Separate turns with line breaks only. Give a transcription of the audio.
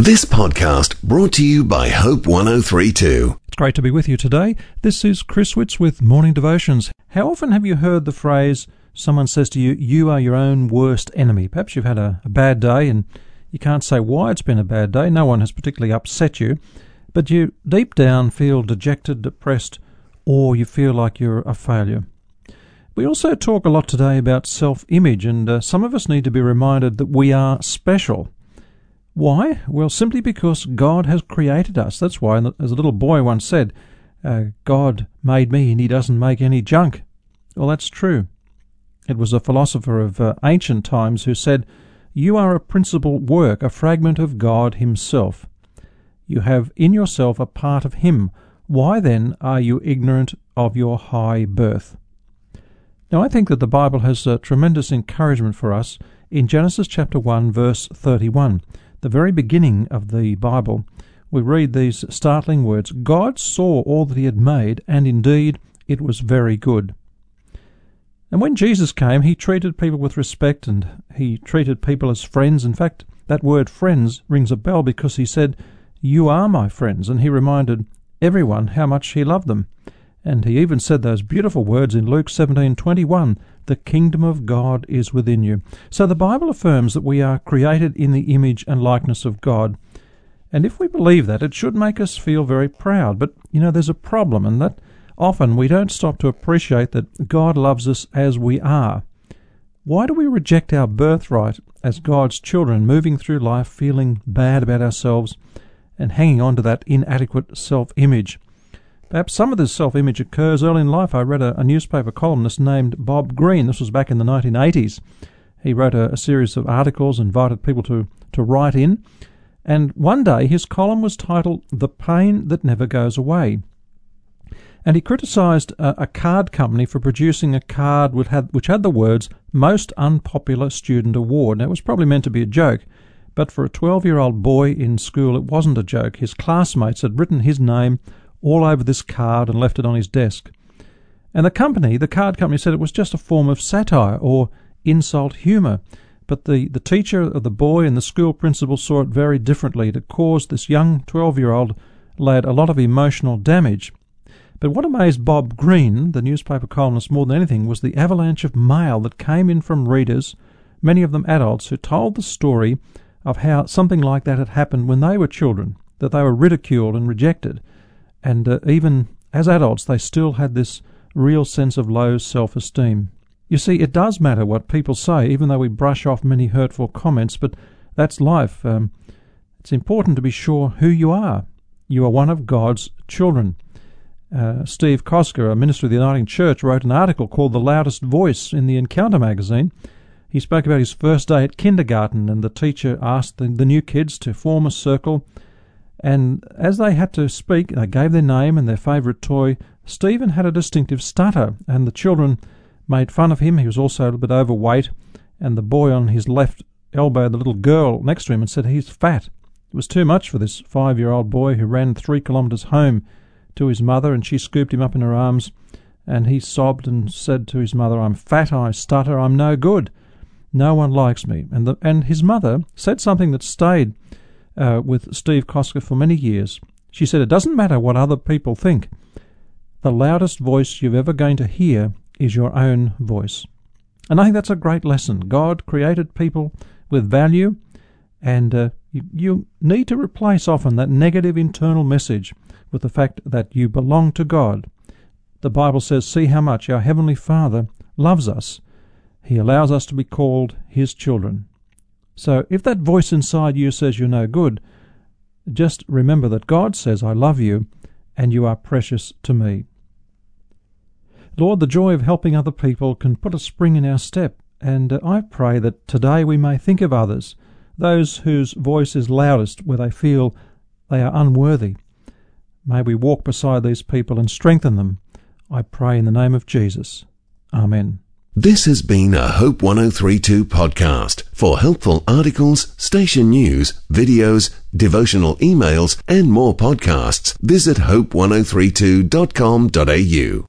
This podcast brought to you by Hope 1032.
It's great to be with you today. This is Chris Witts with Morning Devotions. How often have you heard the phrase, someone says to you, you are your own worst enemy? Perhaps you've had a bad day and you can't say why it's been a bad day. No one has particularly upset you, but you deep down feel dejected, depressed, or you feel like you're a failure. We also talk a lot today about self-image, and some of us need to be reminded that we are special. Why? Well, simply because God has created us. That's why, as a little boy once said, God made me and he doesn't make any junk. Well, that's true. It was a philosopher of ancient times who said, you are a principal work, a fragment of God himself. You have in yourself a part of him. Why then are you ignorant of your high birth? Now, I think that the Bible has tremendous encouragement for us in Genesis chapter 1, verse 31. The very beginning of the Bible, we read these startling words, God saw all that he had made, and indeed it was very good. And when Jesus came, he treated people with respect, and he treated people as friends. In fact, that word friends rings a bell because he said, you are my friends, and he reminded everyone how much he loved them. And he even said those beautiful words in Luke 17:21, the kingdom of God is within you. So the Bible affirms that we are created in the image and likeness of God. And if we believe that, it should make us feel very proud. But, there's a problem, and that often we don't stop to appreciate that God loves us as we are. Why do we reject our birthright as God's children, moving through life feeling bad about ourselves and hanging on to that inadequate self-image? Perhaps some of this self-image occurs early in life. I read a newspaper columnist named Bob Greene. This was back in the 1980s. He wrote a series of articles, invited people to write in. And one day his column was titled, The Pain That Never Goes Away. And he criticised a card company for producing a card which had the words, Most Unpopular Student Award. Now, it was probably meant to be a joke, but for a 12-year-old boy in school, it wasn't a joke. His classmates had written his name all over this card and left it on his desk. And the card company said it was just a form of satire or insult humour. But the teacher of the boy and the school principal saw it very differently. It caused this young 12-year-old lad a lot of emotional damage. But what amazed Bob Greene, the newspaper columnist, more than anything, was the avalanche of mail that came in from readers, many of them adults, who told the story of how something like that had happened when they were children, that they were ridiculed and rejected. And even as adults, they still had this real sense of low self-esteem. You see, it does matter what people say, even though we brush off many hurtful comments, but that's life. It's important to be sure who you are. You are one of God's children. Steve Kosker, a minister of the Uniting Church, wrote an article called The Loudest Voice in the Encounter magazine. He spoke about his first day at kindergarten, and the teacher asked the new kids to form a circle. And as they had to speak, they gave their name and their favourite toy. Stephen had a distinctive stutter, and the children made fun of him. He was also a little bit overweight, and the boy on his left elbowed the little girl next to him and said, he's fat. It was too much for this 5-year-old boy who ran 3 kilometres home to his mother, and she scooped him up in her arms, and he sobbed and said to his mother, I'm fat, I stutter, I'm no good. No one likes me. And his mother said something that stayed with Steve Kosker for many years. She said, it doesn't matter what other people think. The loudest voice you're ever going to hear is your own voice. And I think that's a great lesson. God created people with value, and you need to replace often that negative internal message with the fact that you belong to God. The Bible says, see how much our Heavenly Father loves us. He allows us to be called his children. So if that voice inside you says you're no good, just remember that God says, I love you, and you are precious to me. Lord, the joy of helping other people can put a spring in our step, and I pray that today we may think of others, those whose voice is loudest where they feel they are unworthy. May we walk beside these people and strengthen them. I pray in the name of Jesus. Amen.
This has been a Hope 1032 podcast. For helpful articles, station news, videos, devotional emails, and more podcasts, visit hope1032.com.au.